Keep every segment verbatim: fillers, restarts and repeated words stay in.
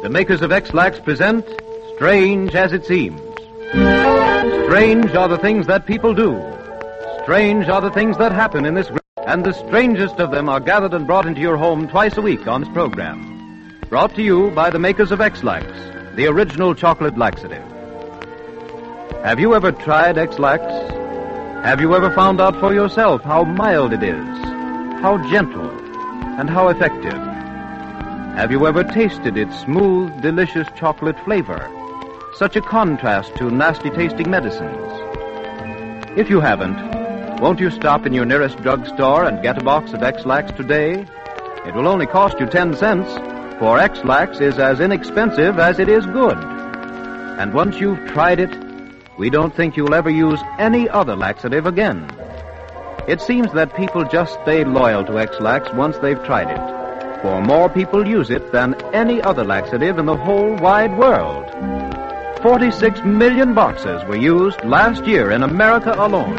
the makers of X-Lax present Strange as It Seems. Strange are the things that people do. Strange are the things that happen in this world. And the strangest of them are gathered and brought into your home twice a week on this program. Brought to you by the makers of X-Lax, the original chocolate laxative. Have you ever tried X-Lax? Have you ever found out for yourself how mild it is, how gentle, and how effective? Have you ever tasted its smooth, delicious chocolate flavor? Such a contrast to nasty-tasting medicines. If you haven't, won't you stop in your nearest drugstore and get a box of X-Lax today? It will only cost you ten cents, for X-Lax is as inexpensive as it is good. And once you've tried it, we don't think you'll ever use any other laxative again. It seems that people just stay loyal to X-Lax once they've tried it, for more people use it than any other laxative in the whole wide world. forty-six million boxes were used last year in America alone.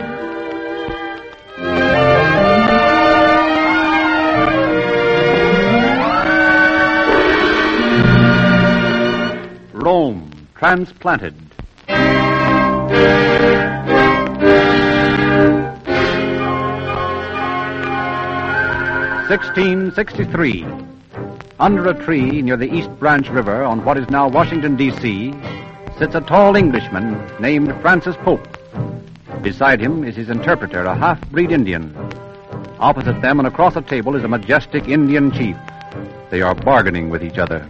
Rome, transplanted. sixteen sixty-three. Under a tree near the East Branch River on what is now Washington, D C, sits a tall Englishman named Francis Pope. Beside him is his interpreter, a half-breed Indian. Opposite them and across a table is a majestic Indian chief. They are bargaining with each other.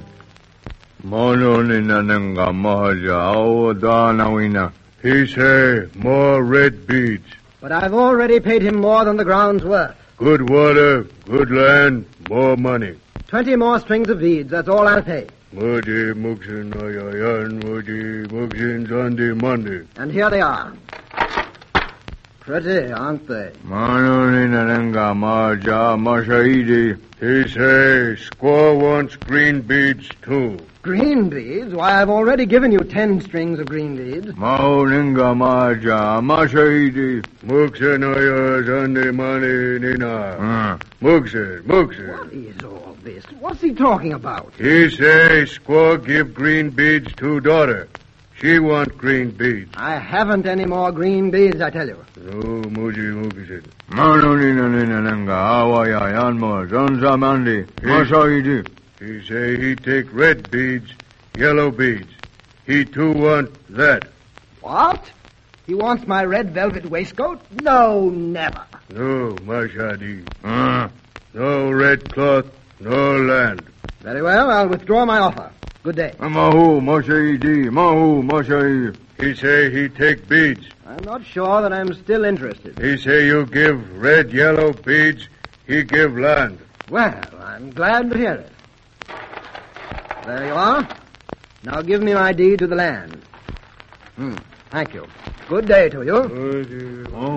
He say more red beads. But I've already paid him more than the ground's worth. Good water, good land, more money. Twenty more strings of beads, that's all I'll pay. Mudi Muksin Ayayan, Mudi Muksin Sunday Monday. And here they are. Pretty, aren't they? Manoninanga Maja Mashaidi. He say squaw wants green beads too. Green beads? Why, I've already given you ten strings of green beads. Mauninga Maja Mashaidi. Muksin Aya Sunday Monday Nina. Muksin, Muksin. What is all this? What's he talking about? He say squaw give green beads to daughter. She want green beads. I haven't any more green beads, I tell you. No, Muji Muksin. Manonina Nina Nanga, Awaya Yanmo, Zonza Mandi, Masaidi. He say he take red beads, yellow beads. He too want that. What? He wants my red velvet waistcoat? No, never. No, Mashadi. Uh, no red cloth, no land. Very well, I'll withdraw my offer. Good day. Mahu, Moshaidi, Mahu, Moshaidi. He say he take beads. I'm not sure that I'm still interested. He say you give red, yellow beads, he give land. Well, I'm glad to hear it. There you are. Now give me my deed to the land. Hmm, thank you. Good day to you. Oh.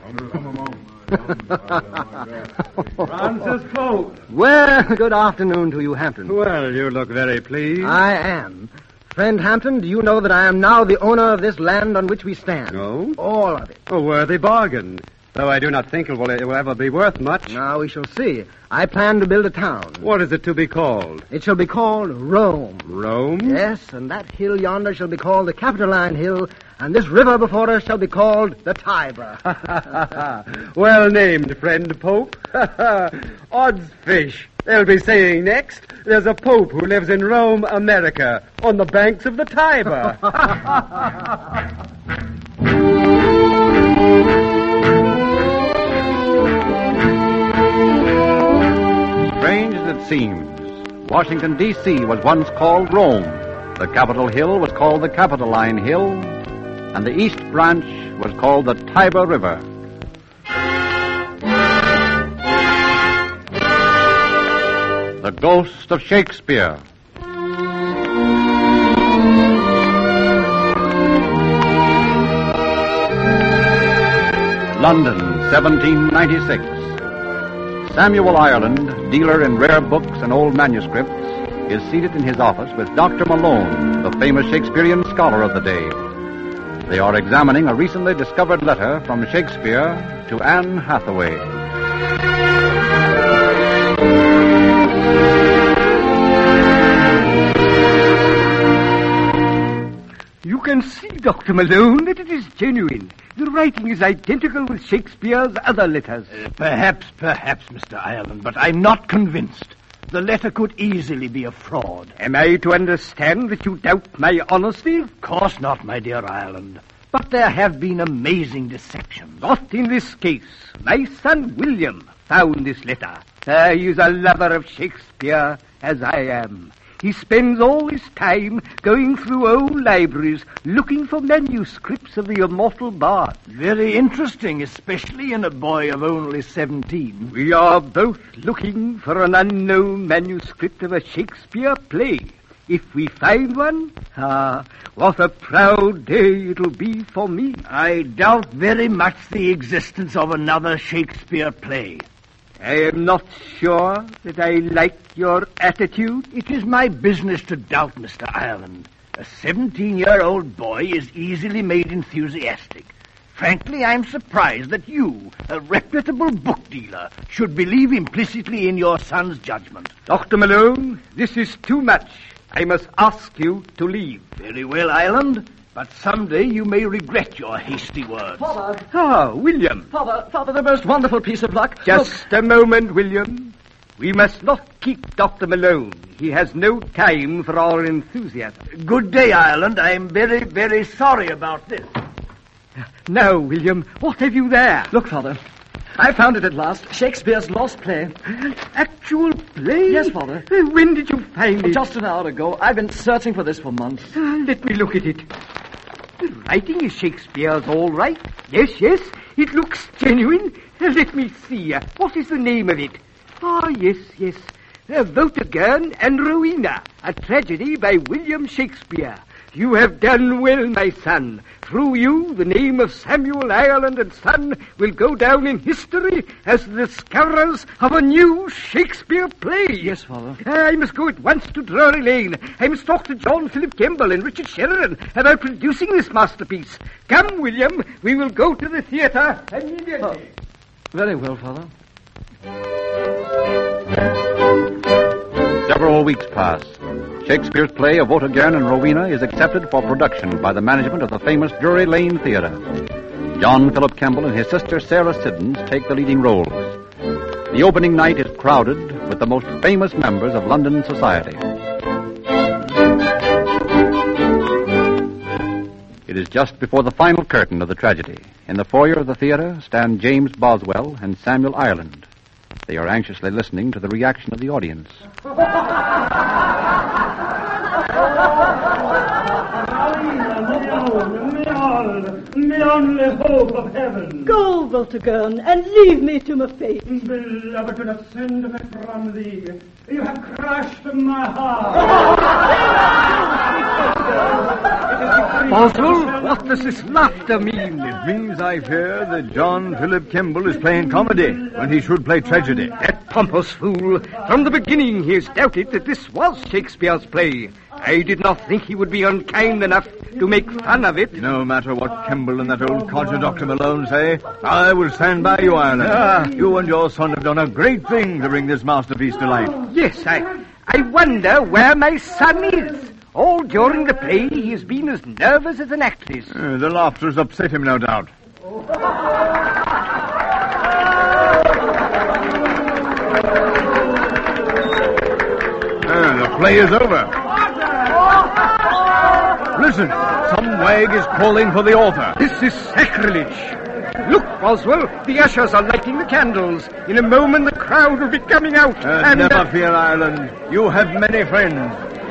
Francis Pope. Well, good afternoon to you, Hampton. Well, you look very pleased. I am. Friend Hampton, do you know that I am now the owner of this land on which we stand? No? All of it. A worthy bargain, though I do not think it will, it will ever be worth much. Now we shall see. I plan to build a town. What is it to be called? It shall be called Rome. Rome? Yes, and that hill yonder shall be called the Capitoline Hill, and this river before us shall be called the Tiber. Well named, friend Pope. Odds fish. They'll be saying next, there's a Pope who lives in Rome, America, on the banks of the Tiber. Strange as it seems, Washington, D C was once called Rome. The Capitol Hill was called the Capitoline Hill, and the East Branch was called the Tiber River. The Ghost of Shakespeare. London, seventeen ninety-six. Samuel Ireland, dealer in rare books and old manuscripts, is seated in his office with Doctor Malone, the famous Shakespearean scholar of the day. They are examining a recently discovered letter from Shakespeare to Anne Hathaway. You can see, Doctor Malone, that it is genuine. The writing is identical with Shakespeare's other letters. Uh, perhaps, perhaps, Mister Ireland, but I'm not convinced. The letter could easily be a fraud. Am I to understand that you doubt my honesty? Of course not, my dear Ireland. But there have been amazing deceptions. Not in this case. My son William found this letter. Uh, he is a lover of Shakespeare, as I am. He spends all his time going through old libraries looking for manuscripts of the immortal bard. Very interesting, especially in a boy of only seventeen. We are both looking for an unknown manuscript of a Shakespeare play. If we find one, ah, what a proud day it'll be for me. I doubt very much the existence of another Shakespeare play. I am not sure that I like your attitude. It is my business to doubt, Mister Ireland. A seventeen-year-old boy is easily made enthusiastic. Frankly, I'm surprised that you, a reputable book dealer, should believe implicitly in your son's judgment. Doctor Malone, this is too much. I must ask you to leave. Very well, Ireland. But someday you may regret your hasty words. Father. Ah, William. Father, Father, the most wonderful piece of luck. Just Look. a moment, William. We must not keep Doctor Malone. He has no time for our enthusiasm. Good day, Ireland. I'm very, very sorry about this. Now, William, what have you there? Look, Father. I found it at last. Shakespeare's lost play. Actual play? Yes, Father. Uh, When did you find it? Just an hour ago. I've been searching for this for months. Uh, let me look at it. The writing is Shakespeare's, all right. Yes, yes. It looks genuine. Uh, let me see. Uh, what is the name of it? Ah, yes, yes. Uh, Vortigern and Rowena, a tragedy by William Shakespeare. You have done well, my son. Through you, the name of Samuel Ireland and Son will go down in history as the discoverers of a new Shakespeare play. Yes, Father. I must go at once to Drury Lane. I must talk to John Philip Kemble and Richard Sheridan about producing this masterpiece. Come, William, we will go to the theatre immediately. Oh, very well, Father. Several weeks pass. Shakespeare's play of Vortigern and Rowena is accepted for production by the management of the famous Drury Lane Theatre. John Philip Kemble and his sister Sarah Siddons take the leading roles. The opening night is crowded with the most famous members of London society. It is just before the final curtain of the tragedy. In the foyer of the theatre stand James Boswell and Samuel Ireland. They are anxiously listening to the reaction of the audience. My only hope of heaven. Go, Vortigern, and leave me to my fate. Beloved, do not send me from thee. You have crushed my heart. Boswell, what does this laughter mean? It means, I fear, that John Philip Kemble is playing comedy when he should play tragedy. That pompous fool. From the beginning he has doubted that this was Shakespeare's play. I did not think he would be unkind enough to make fun of it. No matter what Kemble and that old codger Doctor Malone say, I will stand by you, Ireland. Ah. You and your son have done a great thing to bring this masterpiece to life. Yes, I, I wonder where my son is. All during the play he has been as nervous as an actress. Uh, the laughter has upset him, no doubt. Uh, the play is over. Listen, some wag is calling for the author. This is sacrilege. Look, Boswell, the ushers are lighting the candles. In a moment the crowd will be coming out. Uh, and never uh, fear, Ireland. You have many friends.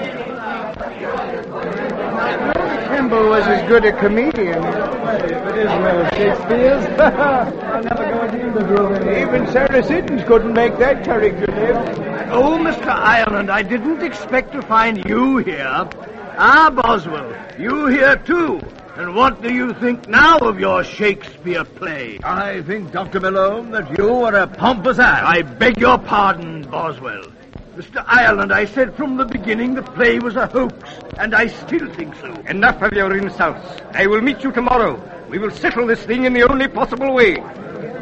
Kemble was as good a comedian. It is well Shakespeare's. I'll never go into the room. Even Sarah Siddons couldn't make that character live. Oh, Mister Ireland, I didn't expect to find you here. Ah, Boswell, you here too. And what do you think now of your Shakespeare play? I think, Doctor Malone, that you are a pompous ass. I beg your pardon, Boswell. Mister Ireland, I said from the beginning the play was a hoax, and I still think so. Enough of your insults. I will meet you tomorrow. We will settle this thing in the only possible way.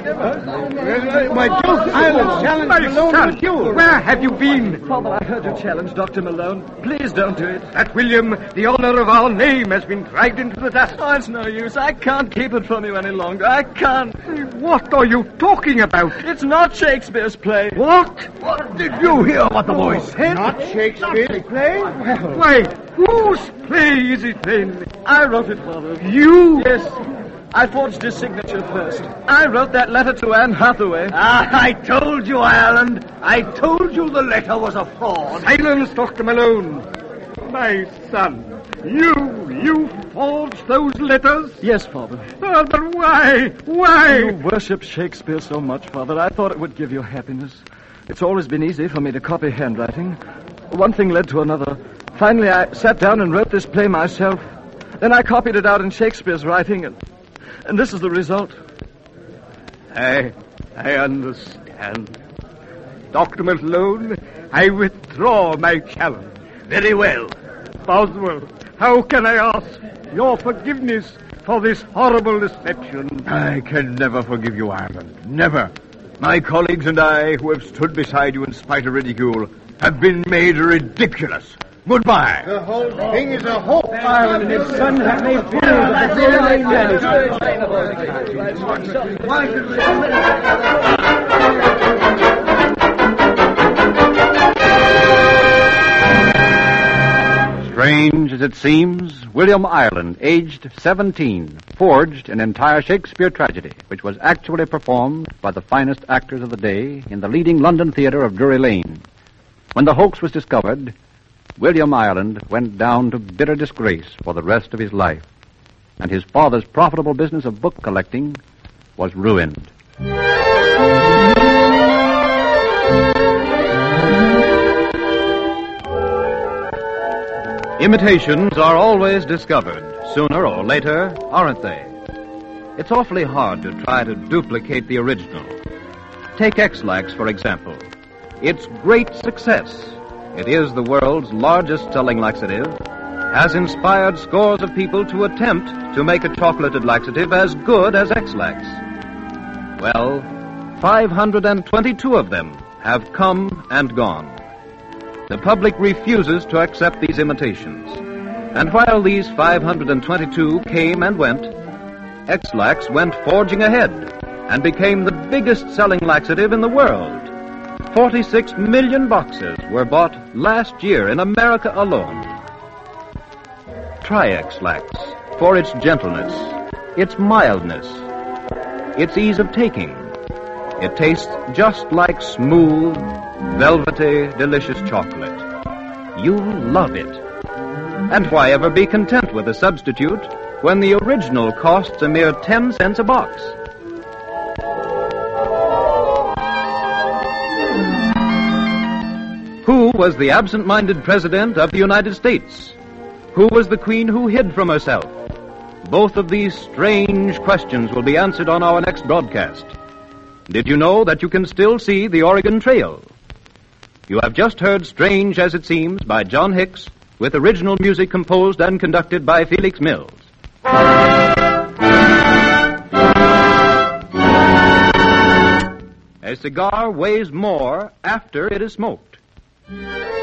My duel. Island challenge My Malone son, to a duel. where have you been? Father, I heard you challenge Doctor Malone. Please don't do it. That, William, the honor of our name has been dragged into the dust. Oh, it's no use. I can't keep it from you any longer. I can't. What are you talking about? It's not Shakespeare's play. What? What did you hear what the boy said? Not Shakespeare's play? Well, why, whose play is it then? I wrote it, Father. You? Yes. I forged his signature first. I wrote that letter to Anne Hathaway. Ah, I told you, Ireland. I told you the letter was a fraud. Silence, Doctor Malone. My son, you, you forged those letters? Yes, Father. Oh, but why? Why? You worship Shakespeare so much, Father. I thought it would give you happiness. It's always been easy for me to copy handwriting. One thing led to another. Finally, I sat down and wrote this play myself. Then I copied it out in Shakespeare's writing, and, and this is the result. I, I understand. Doctor Malone, I withdraw my challenge. Very well. Boswell, how can I ask your forgiveness for this horrible deception? I can never forgive you, Ireland. Never. My colleagues and I, who have stood beside you in spite of ridicule, have been made ridiculous. Goodbye. The whole thing is a hoax. Ireland and his son have made fools of the very management. Why should we... Strange as it seems, William Ireland, aged seventeen, forged an entire Shakespeare tragedy, which was actually performed by the finest actors of the day in the leading London theatre of Drury Lane. When the hoax was discovered, William Ireland went down to bitter disgrace for the rest of his life, and his father's profitable business of book collecting was ruined. Imitations are always discovered, sooner or later, aren't they? It's awfully hard to try to duplicate the original. Take X-Lax, for example. Its great success, it is the world's largest selling laxative, has inspired scores of people to attempt to make a chocolated laxative as good as X-Lax. Well, five hundred twenty-two of them have come and gone. The public refuses to accept these imitations. And while these five hundred twenty-two came and went, X-Lax went forging ahead and became the biggest selling laxative in the world. forty-six million boxes were bought last year in America alone. Try X-Lax for its gentleness, its mildness, its ease of taking. It tastes just like smooth, velvety, delicious chocolate. You'll love it. And why ever be content with a substitute when the original costs a mere ten cents a box? Who was the absent-minded president of the United States? Who was the queen who hid from herself? Both of these strange questions will be answered on our next broadcast. Did you know that you can still see the Oregon Trail? You have just heard Strange as It Seems by John Hicks, with original music composed and conducted by Felix Mills. A cigar weighs more after it is smoked.